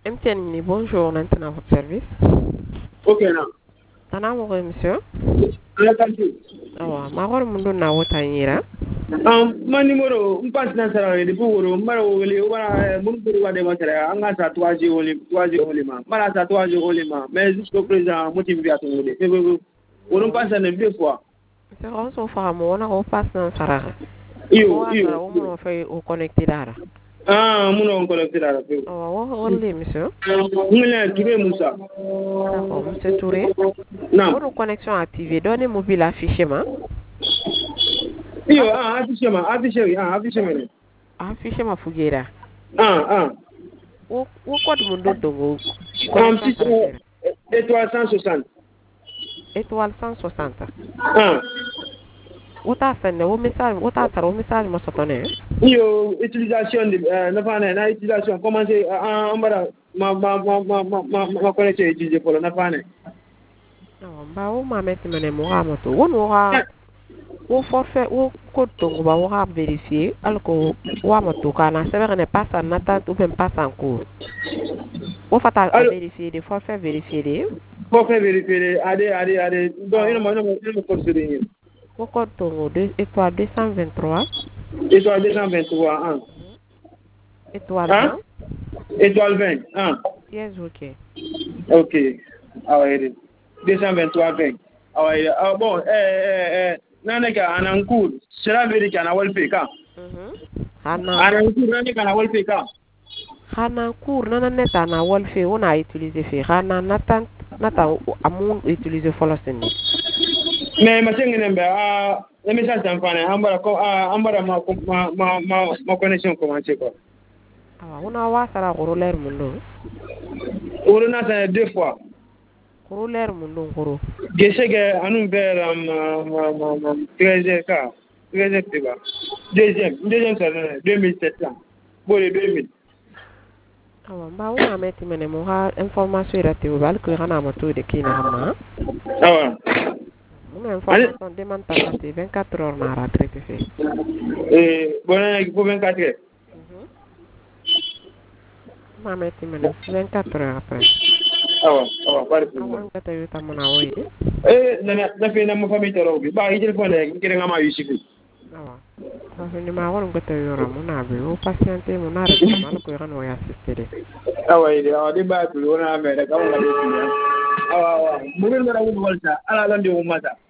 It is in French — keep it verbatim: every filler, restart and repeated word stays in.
M T N ni bonjour, maintenant à votre service. Ok, non. Tana mo monsieur? Ala tanti. Awa, ma hor mun don na wota nyira. Um, ma numéro, on passe dans ça, depuis woro, mara wole, wala, mun ko wa de matara, anga sa trois G woli, trois G woli ma. Mara sa trois G woli ma, mais jusqu'au présent, motif bi atun wole. On passe dans deux fois. C'est on so fa mo na ko passe dans sara. Yo, Yo, yo. o mo fa o connecté dara. Ah, mun on connecté dara. Awa, wo wolle monsieur? Ngala Touré Moussa. D'accord, monsieur Touré. Non. Votre connexion activée, donnez mobile affichement. Yo, ah, affichement, affichement, ah, affichement. Affichement fugera. Ah, ah. Wo wo code mun don dongo. Um, six, étoile cent soixante. Étoile cent soixante. Ah. Wota sende wo message, wota sara wo message mo sotone. Yo, utilisation de, euh, na fane, na utilisation, commencer, ah, on va, ma, ma, ma, ma, ma, ma, ma connexion utiliser pour le, na fane. Non, ba wo ma metti mene mo ha moto. Wo no ha wo forfait wo code tongo ba wo ha vérifier alko wa moto kana c'est ne passe en attente ou bien passe en cours. Wo fata vérifier des forfaits vérifier des. Forfait vérifier, allez, allez, allez. Donc, il m'a il m'a code sur les. Wo code tongo deux étoile deux cent vingt-trois. Étoile deux cent vingt-trois, hein. Étoile hein? vingt. Étoile vingt, hein. Yes, ok. Ok. Ah ouais, deux cent vingt-trois vingt. Ah ouais, ah bon, eh eh eh naneka anancourt. Cela veut dire qu'ana walfeka. Mhm. Ana Anancourt naneka na walfeka. Hana cour nana neta na walfe on a utilisé fait hana nata nata amun utiliser foloseni. Mais ma chengene mbe ah le message d'enfant ambara ko ah ambara ma ma ma ma connexion commencer quoi. Ah on wa sara goroler mundo. On a ça deux fois. Goroler mundo goro. Gesege anu ver ma ma ma ma treize ka. treize tiba. Deuxième, deuxième c'est deux mille sept cents. Bon les deux mille. Awa ba wo ma metti mene mo ha information irate o bal ko hana mo to de kina hama. Awa. Mon information demande pas passer vingt-quatre heures na ra traité fait. Eh bon pour vingt-quatre heures. Mhm. Ma metti mene vingt-quatre heures après. Awa, awa, pas de problème. Awa ngata yo tamana woyi. Eh na na fe na mo famille toro bi. Ba yi téléphone rek kire ngama yu sifi. Awa. Parce que ma won ngata yo ra mo na be o patiente mo na re mal ko ran wo assister. Awa ide awa de ba tu wona me da ka wona de. Awa awa. Mo be ngara wo bolsa ala lande wo mata.